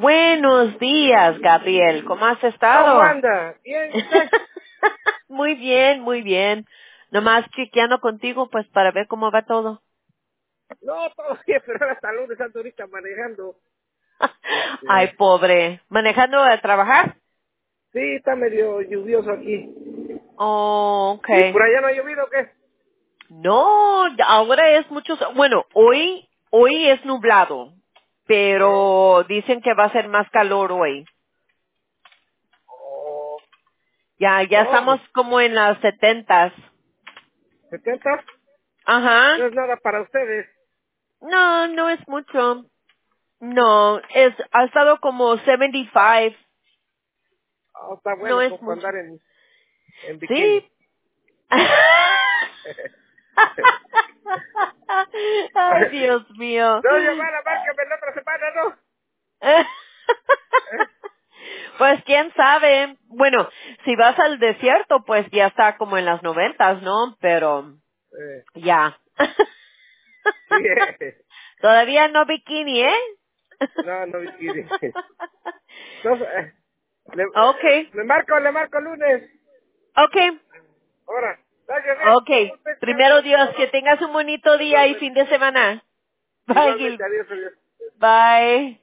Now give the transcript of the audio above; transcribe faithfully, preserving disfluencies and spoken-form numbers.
Buenos días, Gabriel. ¿Cómo has ¿Cómo estado? anda? ¿Bien usted? Muy bien, muy bien. Nomás chequeando contigo, pues, para ver cómo va todo. No, todo bien, pero ahora hasta lunes ando ahorita manejando. Ay, Este, pobre. ¿Manejando a trabajar? sí, está medio lluvioso aquí. Oh, ¿Y okay. por allá no ha llovido o qué? No, ahora es mucho, bueno, hoy, hoy es nublado, Ah, pero dicen que va a ser más calor hoy. oh, Ya, ya no, estamos pues, como en las setentas. setenta Ajá. no es nada para ustedes. No, no es mucho. No, es, ha estado como setenta y cinco. Ah, está No bueno es como para mucho. andar en, en bikini. Sí. Ay, Dios mío. No, llamar, márcame la otra semana, ¿no? ¿Eh? Pues quién sabe. Bueno, si vas al desierto, pues ya está como en las noventas, ¿no? Pero Eh, ya. sí, eh. Todavía no bikini, ¿eh? No, no bikini. Entonces, eh, le, eh, Okay, le marco, le marco el lunes. okay, Ahora, gracias, eh. okay. Usted que algo Primero Dios, que ocupado. tengas un bonito día y fin Igualmente, de semana. Bye, igualmente, Gil. adiós, adiós. Bye.